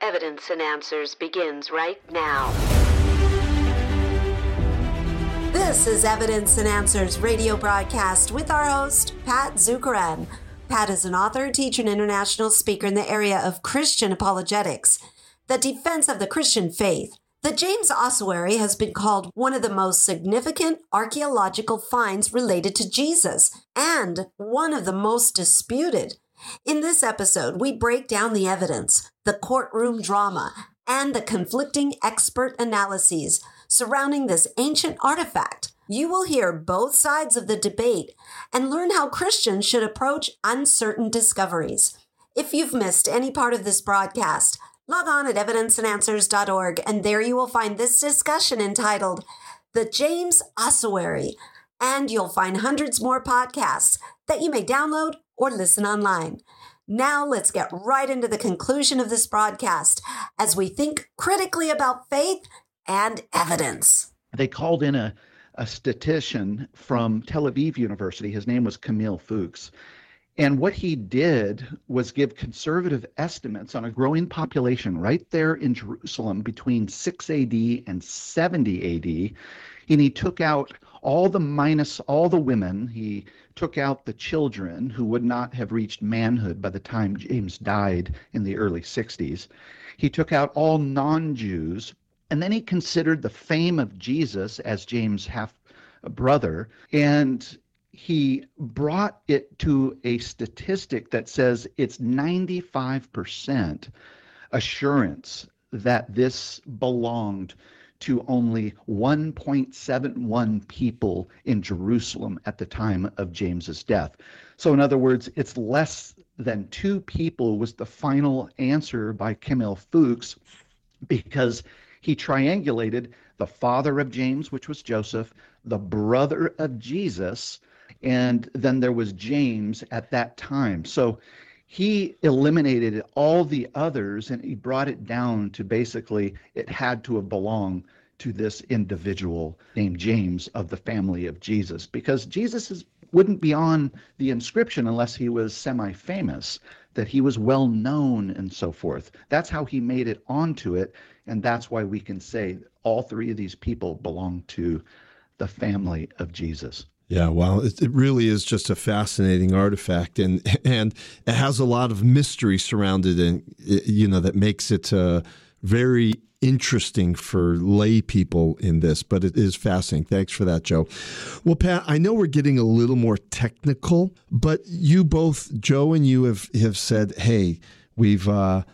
Evidence and Answers begins right now. This is Evidence and Answers radio broadcast with our host, Pat Zukeran. Pat is an author, teacher, and international speaker in the area of Christian apologetics, the defense of the Christian faith. The James Ossuary has been called one of the most significant archaeological finds related to Jesus and one of the most disputed. In this episode, we break down the evidence, the courtroom drama, and the conflicting expert analyses surrounding this ancient artifact. You will hear both sides of the debate and learn how Christians should approach uncertain discoveries. If you've missed any part of this broadcast, log on at evidenceandanswers.org, and there you will find this discussion entitled The James Ossuary, and you'll find hundreds more podcasts that you may download or listen online. Now let's get right into the conclusion of this broadcast as we think critically about faith and evidence. They called in a statistician from Tel Aviv University. His name was Camille Fuchs. And what he did was give conservative estimates on a growing population right there in Jerusalem between 6 AD and 70 AD. And he took out all the women. He took out the children who would not have reached manhood by the time James died in the early 60s. He took out all non-Jews. And then he considered the fame of Jesus as James' half-brother, and he brought it to a statistic that says it's 95% assurance that this belonged to only 1.71 people in Jerusalem at the time of James's death. So in other words, it's less than 2 people was the final answer by Camille Fuchs, because he triangulated the father of James, which was Joseph, the brother of Jesus, and then there was James at that time. So he eliminated all the others and he brought it down to basically it had to have belonged to this individual named James of the family of Jesus, because Jesus wouldn't be on the inscription unless he was semi-famous, that he was well known and so forth. That's how he made it onto it, and that's why we can say all 3 of these people belong to the family of Jesus. Yeah, well, it really is just a fascinating artifact, and it has a lot of mystery surrounded it, that makes it very interesting for lay people in this, but it is fascinating. Thanks for that, Joe. Well, Pat, I know we're getting a little more technical, but you both, Joe and you, have said, hey, we've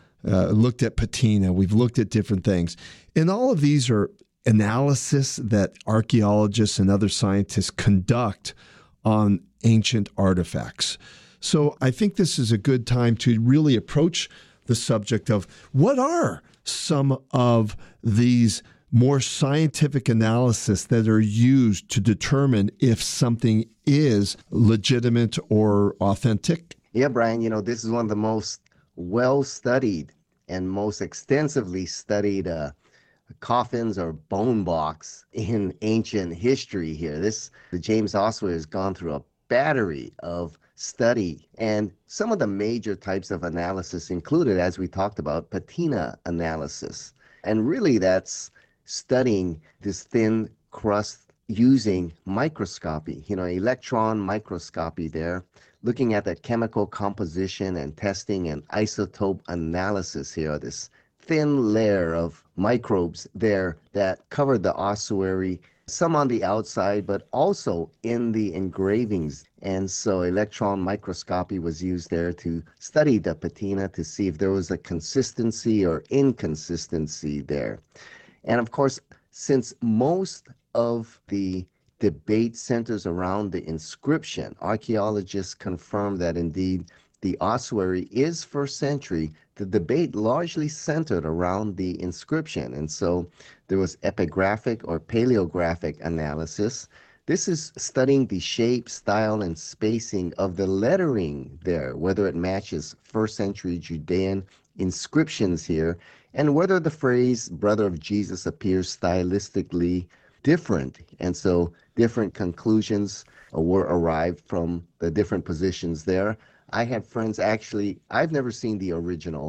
looked at patina, we've looked at different things, and all of these are analysis that archaeologists and other scientists conduct on ancient artifacts. So I think this is a good time to really approach the subject of what are some of these more scientific analysis that are used to determine if something is legitimate or authentic? Yeah, Brian, this is one of the most well-studied and most extensively studied coffins or bone blocks in ancient history here. The James Ossuary has gone through a battery of study, and some of the major types of analysis included, as we talked about, patina analysis. And really that's studying this thin crust using microscopy, electron microscopy there, looking at the chemical composition and testing and isotope analysis here, this thin layer of microbes there that covered the ossuary, some on the outside, but also in the engravings. And so electron microscopy was used there to study the patina to see if there was a consistency or inconsistency there. And of course, since most of the debate centers around the inscription, archaeologists confirm that indeed the ossuary is first century. The debate largely centered around the inscription. And so there was epigraphic or paleographic analysis. This is studying the shape, style, and spacing of the lettering there, whether it matches first century Judean inscriptions here, and whether the phrase brother of Jesus appears stylistically different. And so different conclusions were arrived from the different positions there. I had friends, actually, I've never seen the original,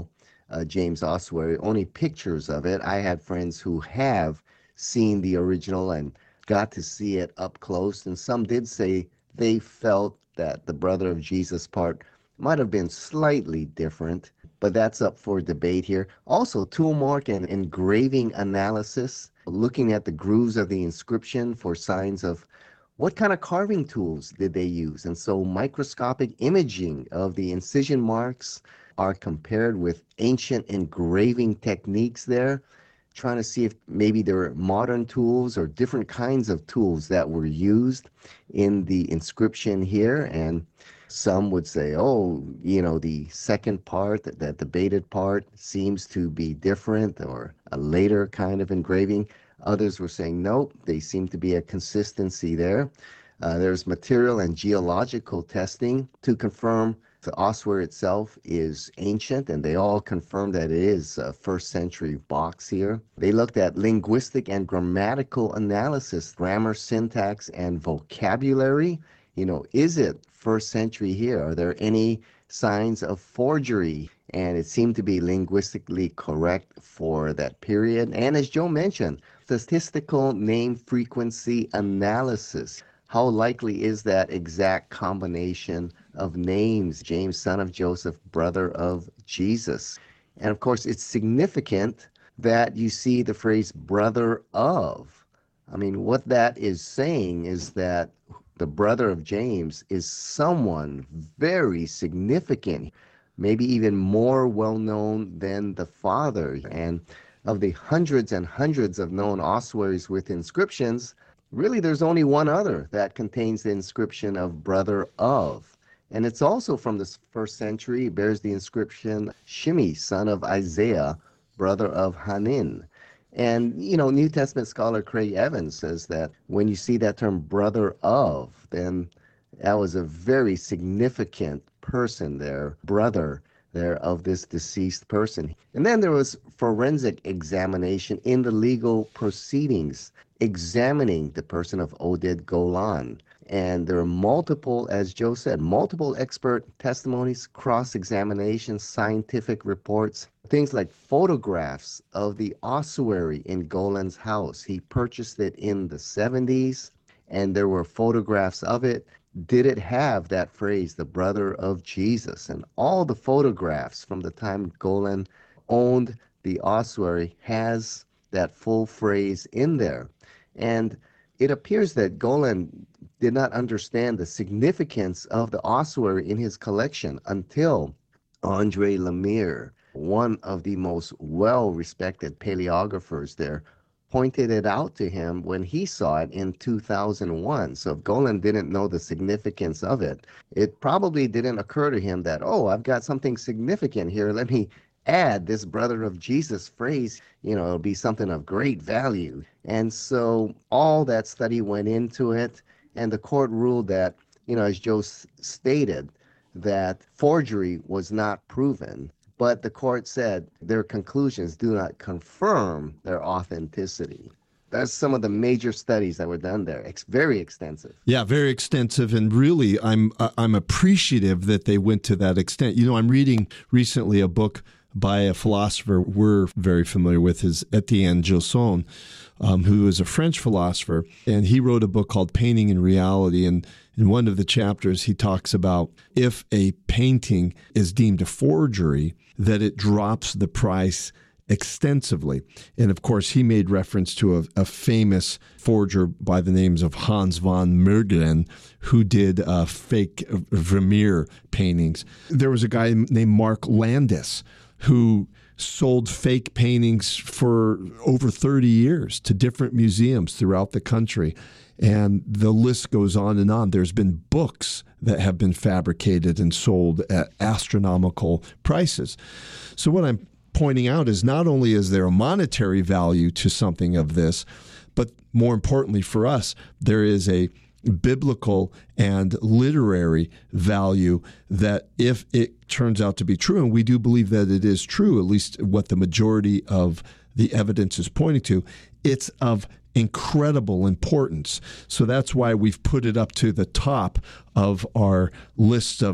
James ossuary, only pictures of it. I had friends who have seen the original and got to see it up close, and some did say they felt that the brother of Jesus part might have been slightly different, but that's up for debate here. Also, tool mark and engraving analysis, looking at the grooves of the inscription for signs of what kind of carving tools did they use. And so microscopic imaging of the incision marks are compared with ancient engraving techniques there, trying to see if maybe there were modern tools or different kinds of tools that were used in the inscription here. And some would say, oh, the second part, that debated part, seems to be different or a later kind of engraving. Others were saying, nope, they seem to be a consistency there. There's material and geological testing to confirm the ossuary itself is ancient, and they all confirmed that it is a first century box here. They looked at linguistic and grammatical analysis, grammar, syntax, and vocabulary. Is it first century here? Are there any signs of forgery? And it seemed to be linguistically correct for that period. And as Joe mentioned, statistical name frequency analysis. How likely is that exact combination of names? James, son of Joseph, brother of Jesus. And of course, it's significant that you see the phrase brother of. I mean, what that is saying is that the brother of James is someone very significant, maybe even more well-known than the father. And of the hundreds and hundreds of known ossuaries with inscriptions, really there's only one other that contains the inscription of brother of. And it's also from the first century. It bears the inscription Shimei, son of Isaiah, brother of Hanin. And, New Testament scholar Craig Evans says that when you see that term brother of, then that was a very significant person there, brother there of this deceased person. And then there was forensic examination in the legal proceedings, examining the person of Oded Golan. And there are multiple, as Joe said, multiple expert testimonies, cross-examinations, scientific reports, things like photographs of the ossuary in Golan's house. He purchased it in the 70s, and there were photographs of it. Did it have that phrase, the brother of Jesus? And all the photographs from the time Golan owned the ossuary has that full phrase in there. And it appears that Golan did not understand the significance of the ossuary in his collection until Andre Lemire, one of the most well-respected paleographers there, pointed it out to him when he saw it in 2001. So if Golan didn't know the significance of it, it probably didn't occur to him that, oh, I've got something significant here. Let me add this brother of Jesus phrase, it'll be something of great value. And so all that study went into it, and the court ruled that, as Joe stated, that forgery was not proven, but the court said their conclusions do not confirm their authenticity. That's some of the major studies that were done there. Very extensive. Yeah, very extensive. And really, I'm appreciative that they went to that extent. I'm reading recently a book by a philosopher we're very familiar with, is Etienne Gilson, who is a French philosopher. And he wrote a book called Painting and Reality. And in one of the chapters, he talks about if a painting is deemed a forgery, that it drops the price extensively. And of course, he made reference to a famous forger by the names of Hans von Meurglen, who did fake Vermeer paintings. There was a guy named Mark Landis who sold fake paintings for over 30 years to different museums throughout the country. And the list goes on and on. There's been books that have been fabricated and sold at astronomical prices. So what I'm pointing out is not only is there a monetary value to something of this, but more importantly for us, there is a biblical and literary value that if it turns out to be true, and we do believe that it is true, at least what the majority of the evidence is pointing to, it's of incredible importance. So that's why we've put it up to the top of our list of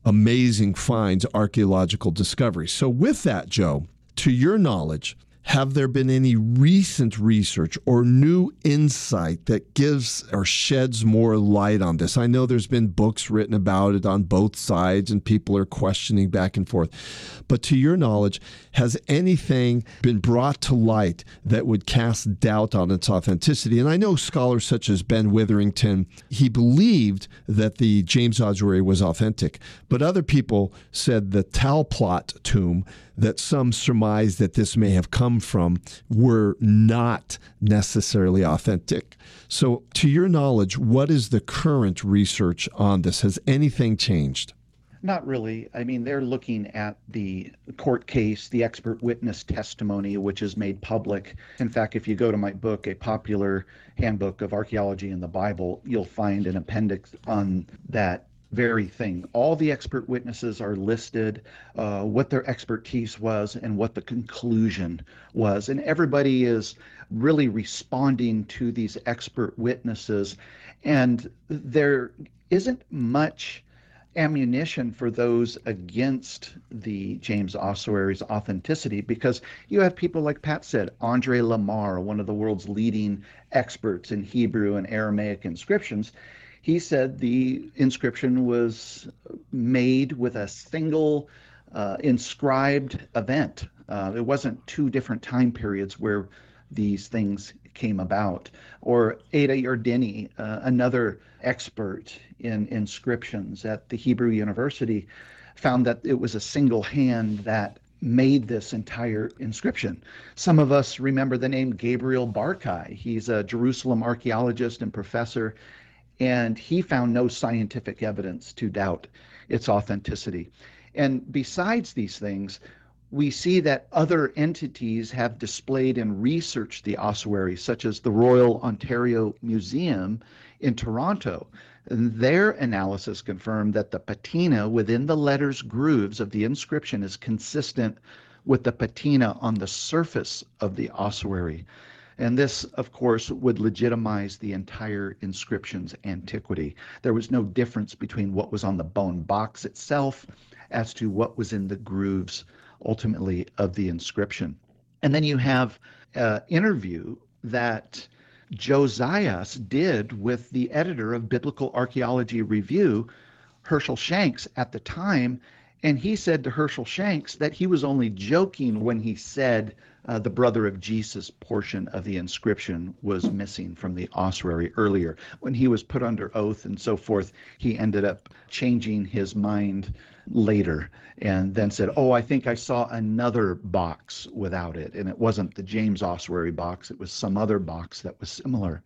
amazing finds, archaeological discoveries. So with that, Joe, to your knowledge, have there been any recent research or new insight that gives or sheds more light on this? I know there's been books written about it on both sides and people are questioning back and forth. But to your knowledge, has anything been brought to light that would cast doubt on its authenticity? And I know scholars such as Ben Witherington, he believed that the James Ossuary was authentic, but other people said the Talplot tomb that some surmise that this may have come from were not necessarily authentic. So to your knowledge, what is the current research on this? Has anything changed? Not really. I mean, they're looking at the court case, the expert witness testimony, which is made public. In fact, if you go to my book, A Popular Handbook of Archaeology in the Bible, you'll find an appendix on that very thing. All the expert witnesses are listed, what their expertise was and what the conclusion was. And everybody is really responding to these expert witnesses. And there isn't much ammunition for those against the James Ossuary's authenticity, because you have people like Pat said, Andre Lamar, one of the world's leading experts in Hebrew and Aramaic inscriptions. He said the inscription was made with a single inscribed event. It wasn't two different time periods where these things came about. Or Ada Yardeni, another expert in inscriptions at the Hebrew University, found that it was a single hand that made this entire inscription. Some of us remember the name Gabriel Barkay. He's a Jerusalem archaeologist and professor, and he found no scientific evidence to doubt its authenticity. And besides these things, we see that other entities have displayed and researched the ossuary, such as the Royal Ontario Museum in Toronto. And their analysis confirmed that the patina within the letters grooves of the inscription is consistent with the patina on the surface of the ossuary. And this, of course, would legitimize the entire inscription's antiquity. There was no difference between what was on the bone box itself as to what was in the grooves, ultimately, of the inscription. And then you have an interview that Josias did with the editor of Biblical Archaeology Review, Herschel Shanks, at the time. And he said to Herschel Shanks that he was only joking when he said the brother of Jesus portion of the inscription was missing from the ossuary earlier. When he was put under oath and so forth, he ended up changing his mind later and then said, oh, I think I saw another box without it. And it wasn't the James ossuary box. It was some other box that was similar.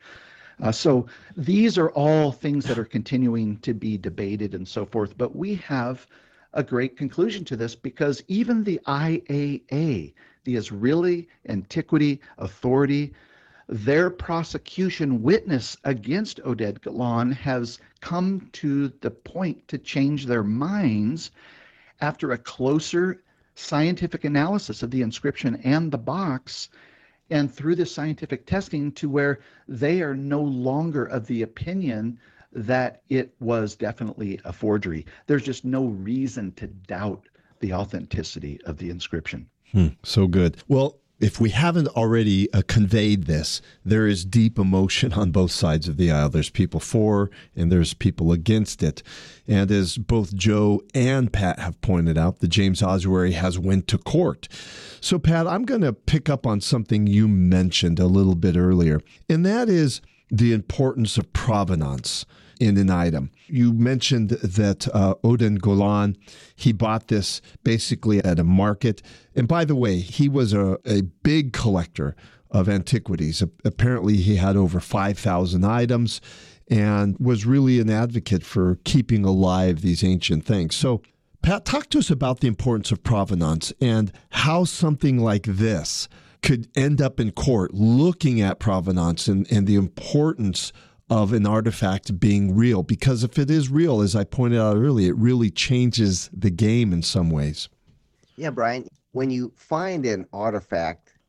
So these are all things that are continuing to be debated and so forth. But we have a great conclusion to this, because even the IAA, the Israeli Antiquity Authority, their prosecution witness against Oded Golan has come to the point to change their minds after a closer scientific analysis of the inscription and the box, and through this scientific testing, to where they are no longer of the opinion that it was definitely a forgery. There's just no reason to doubt the authenticity of the inscription. So good. Well, if we haven't already conveyed this, there is deep emotion on both sides of the aisle. There's people for and there's people against it. And as both Joe and Pat have pointed out, the James Ossuary has went to court. So, Pat, I'm going to pick up on something you mentioned a little bit earlier, and that is the importance of provenance in an item. You mentioned that Oded Golan, he bought this basically at a market. And by the way, he was a big collector of antiquities. Apparently, he had over 5,000 items and was really an advocate for keeping alive these ancient things. So, Pat, talk to us about the importance of provenance and how something like this could end up in court looking at provenance and the importance of an artifact being real. Because if it is real, as I pointed out earlier, it really changes the game in some ways. Yeah, Brian, when you find an artifact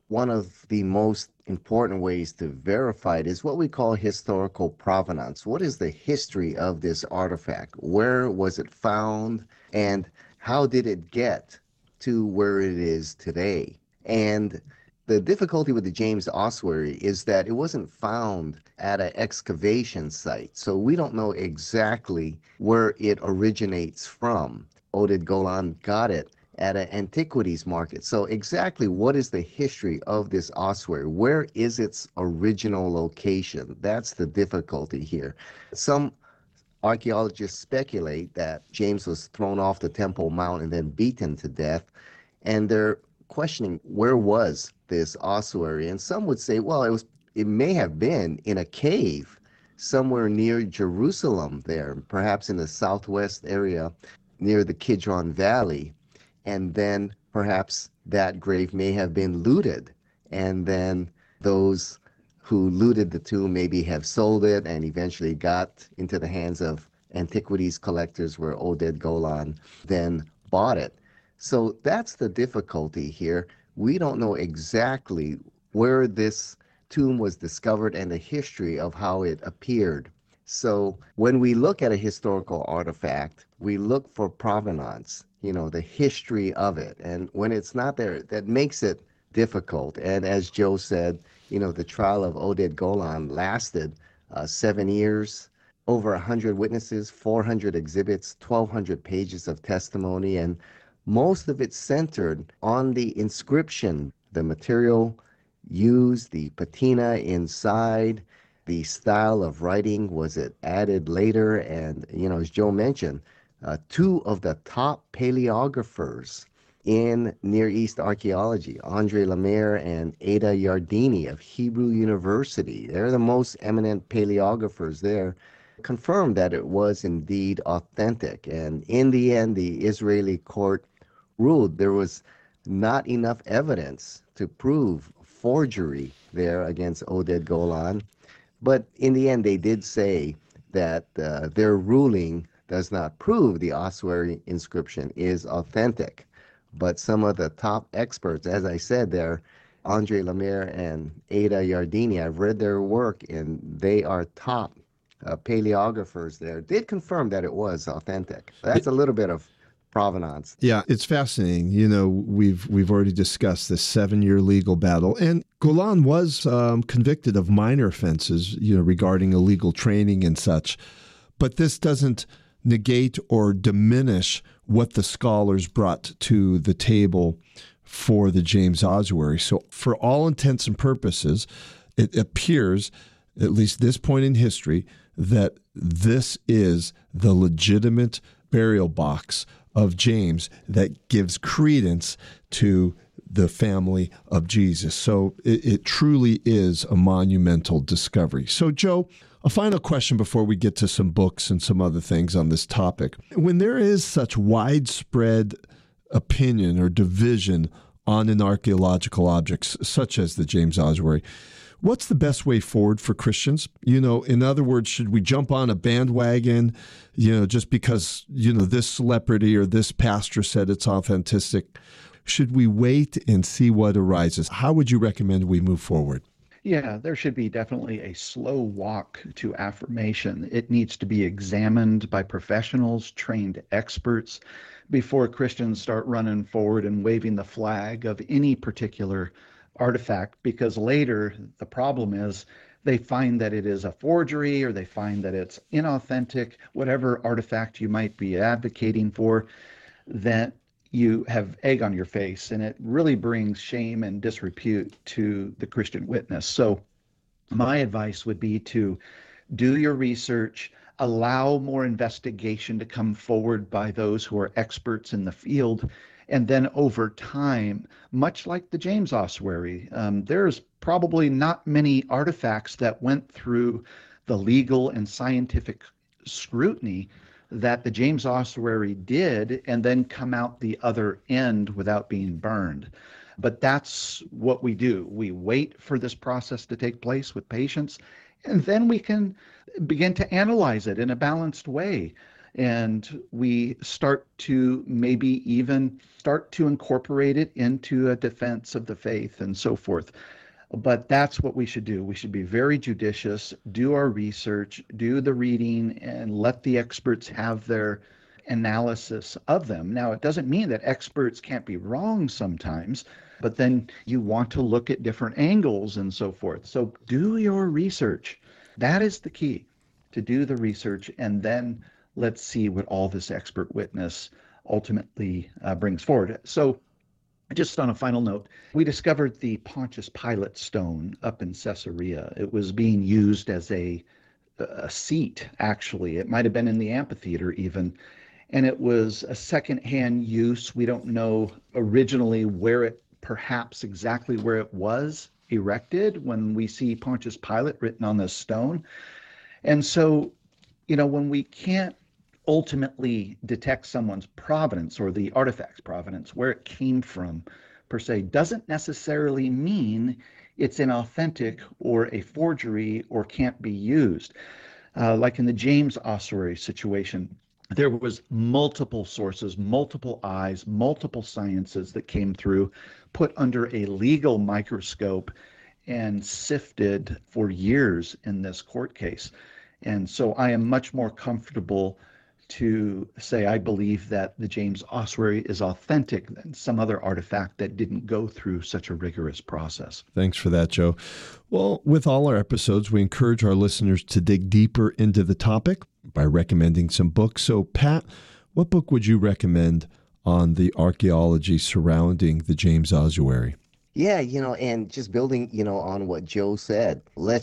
one of the most important ways to verify it is what we call historical provenance. What is the history of this artifact? Where was it found? And how did it get to where it is today? And the difficulty with the James ossuary is that it wasn't found at an excavation site. So we don't know exactly where it originates from. Oded Golan got it at an antiquities market. So exactly what is the history of this ossuary? Where is its original location? That's the difficulty here. Some archaeologists speculate that James was thrown off the Temple Mount and then beaten to death. And they're questioning where was this ossuary. And some would say, well, it may have been in a cave somewhere near Jerusalem there, perhaps in the southwest area near the Kidron Valley. And then perhaps that grave may have been looted. And then those who looted the tomb maybe have sold it and eventually got into the hands of antiquities collectors where Oded Golan then bought it. So that's the difficulty here. We don't know exactly where this tomb was discovered and the history of how it appeared. So when we look at a historical artifact, we look for provenance, the history of it. And when it's not there, that makes it difficult. And as Joe said, the trial of Oded Golan lasted 7 years, over 100 witnesses, 400 exhibits, 1,200 pages of testimony, and most of it centered on the inscription, the material used, the patina inside, the style of writing. Was it added later? And, as Joe mentioned, two of the top paleographers in Near East archaeology, Andre Lemaire and Ada Yardeni of Hebrew University, they're the most eminent paleographers there, confirmed that it was indeed authentic. And in the end, the Israeli court ruled there was not enough evidence to prove forgery there against Oded Golan. But in the end, they did say that their ruling does not prove the ossuary inscription is authentic. But some of the top experts, as I said there, Andre Lemaire and Ada Yardeni, I've read their work, and they are top paleographers there, did confirm that it was authentic. That's a little bit of provenance. Yeah, it's fascinating. We've already discussed this 7-year legal battle, and Golan was convicted of minor offenses, regarding illegal training and such. But this doesn't negate or diminish what the scholars brought to the table for the James ossuary. So for all intents and purposes, it appears, at least this point in history, that this is the legitimate burial box of James that gives credence to the family of Jesus. So it truly is a monumental discovery. So, Joe, a final question before we get to some books and some other things on this topic. When there is such widespread opinion or division on an archaeological object, such as the James ossuary, what's the best way forward for Christians? In other words, should we jump on a bandwagon, just because, this celebrity or this pastor said it's authentic? Should we wait and see what arises? How would you recommend we move forward? Yeah, there should be definitely a slow walk to affirmation. It needs to be examined by professionals, trained experts, before Christians start running forward and waving the flag of any particular artifact, because later the problem is they find that it is a forgery or they find that it's inauthentic, whatever artifact you might be advocating for, that you have egg on your face, and it really brings shame and disrepute to the Christian witness. So my advice would be to do your research, allow more investigation to come forward by those who are experts in the field, and then over time, much like the James ossuary, there's probably not many artifacts that went through the legal and scientific scrutiny that the James ossuary did, and then come out the other end without being burned. But that's what we do. We wait for this process to take place with patience, and then we can begin to analyze it in a balanced way. and we start to maybe even start to incorporate it into a defense of the faith and so forth. But that's what we should do. We should be very judicious, do our research, do the reading, and let the experts have their analysis of them. Now, it doesn't mean that experts can't be wrong sometimes, but then you want to look at different angles and so forth. So do your research. That is the key, to do the research, and then let's see what all this expert witness ultimately brings forward. So just on a final note, we discovered the Pontius Pilate stone up in Caesarea. It was being used as a seat, actually. It might have been in the amphitheater even. And it was a secondhand use. We don't know originally perhaps exactly where it was erected when we see Pontius Pilate written on this stone. And so, when we can't ultimately detect someone's provenance or the artifact's provenance, where it came from per se, doesn't necessarily mean it's inauthentic or a forgery or can't be used. Like in the James ossuary situation, there was multiple sources, multiple eyes, multiple sciences that came through, put under a legal microscope and sifted for years in this court case. And so I am much more comfortable to say I believe that the James ossuary is authentic than some other artifact that didn't go through such a rigorous process. Thanks for that, Joe. Well, with all our episodes, we encourage our listeners to dig deeper into the topic by recommending some books. So, Pat, what book would you recommend on the archaeology surrounding the James ossuary? Yeah, and just building, on what Joe said,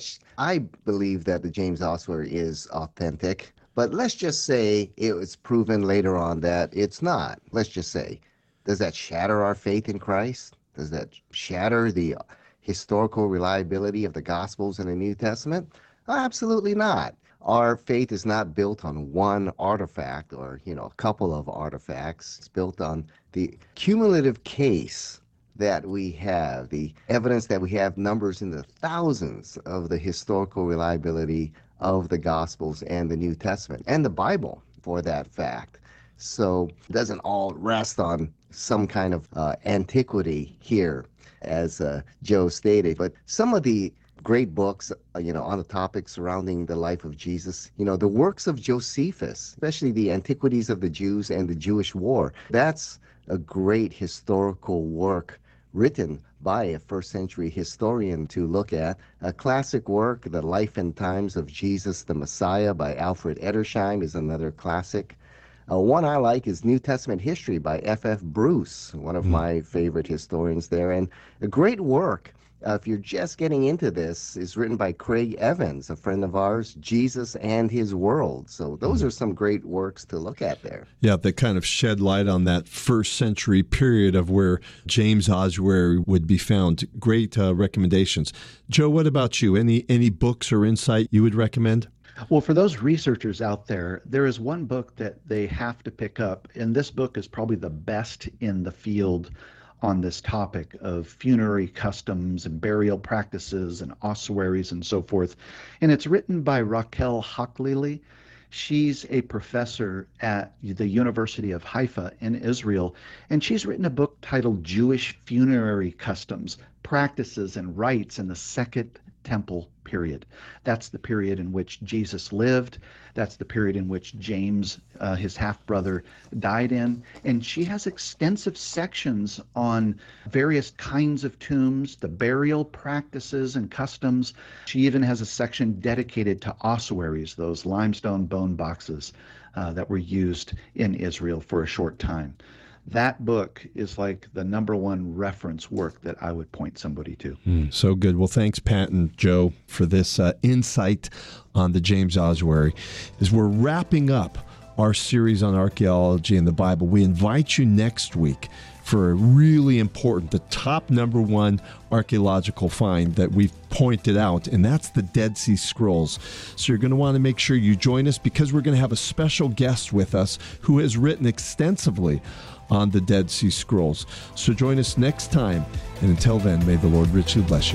I believe that the James ossuary is authentic. But let's just say it was proven later on that it's not. Let's just say, does that shatter our faith in Christ? Does that shatter the historical reliability of the Gospels and the New Testament? Absolutely not. Our faith is not built on one artifact or, a couple of artifacts. It's built on the cumulative case that we have, the evidence that we have, numbers in the thousands of the historical reliability of the Gospels and the New Testament and the Bible, for that fact. So it doesn't all rest on some kind of antiquity here, as Joe stated. But some of the great books, on the topic surrounding the life of Jesus, the works of Josephus, especially the Antiquities of the Jews and the Jewish War, that's a great historical work written by a first-century historian to look at. A classic work, The Life and Times of Jesus the Messiah by Alfred Edersheim, is another classic. One I like is New Testament History by F.F. Bruce, one of my favorite historians there. And a great work, if you're just getting into this, is written by Craig Evans, a friend of ours, Jesus and His World. So those are some great works to look at there. Yeah, that kind of shed light on that first century period of where James ossuary would be found. Great recommendations. Joe, what about you? Any books or insight you would recommend? Well, for those researchers out there, there is one book that they have to pick up, and this book is probably the best in the field on this topic of funerary customs and burial practices and ossuaries and so forth. And it's written by Raquel Haklili. She's a professor at the University of Haifa in Israel, and she's written a book titled Jewish Funerary Customs, Practices and Rites in the Second Temple Period. That's the period in which Jesus lived. That's the period in which James, his half-brother, died in. And she has extensive sections on various kinds of tombs, the burial practices and customs. She even has a section dedicated to ossuaries, those limestone bone boxes that were used in Israel for a short time. That book is like the number one reference work that I would point somebody to. So good. Well, thanks, Pat and Joe, for this insight on the James ossuary. As we're wrapping up our series on archaeology and the Bible, we invite you next week for a really important, the top number one archaeological find that we've pointed out, and that's the Dead Sea Scrolls. So you're going to want to make sure you join us, because we're going to have a special guest with us who has written extensively on the Dead Sea Scrolls. So join us next time, and until then, may the Lord richly bless you.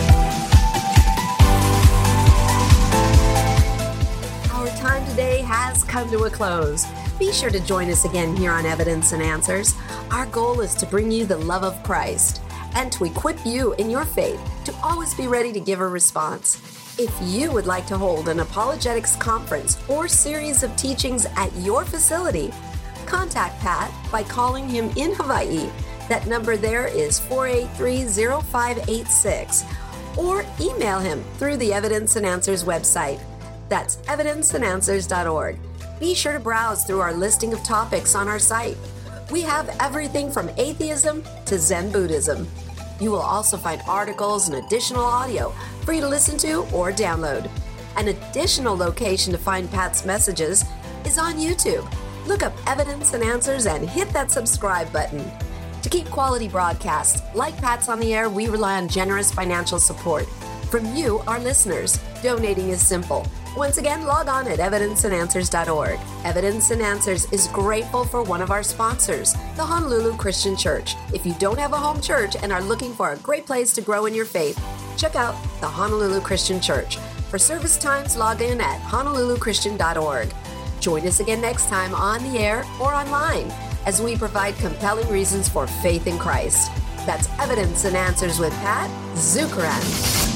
Our time today has has come to a close. Be sure to join us again here on Evidence and Answers. Our goal is to bring you the love of Christ and to equip you in your faith to always be ready to give a response. If you would like to hold an apologetics conference or series of teachings at your facility, contact Pat by calling him in Hawaii. That number there is 483-0586, or email him through the Evidence and Answers website. That's evidenceandanswers.org. Be sure to browse through our listing of topics on our site. We have everything from atheism to Zen Buddhism. You will also find articles and additional audio for you to listen to or download. An additional location to find Pat's messages is on YouTube. Look up Evidence and Answers and hit that subscribe button. To keep quality broadcasts like Pat's on the air, we rely on generous financial support from you, our listeners. Donating is simple. Once again, log on at evidenceandanswers.org. Evidence and Answers is grateful for one of our sponsors, the Honolulu Christian Church. If you don't have a home church and are looking for a great place to grow in your faith, check out the Honolulu Christian Church. For service times, log in at honoluluchristian.org. Join us again next time on the air or online as we provide compelling reasons for faith in Christ. That's Evidence and Answers with Pat Zukeran.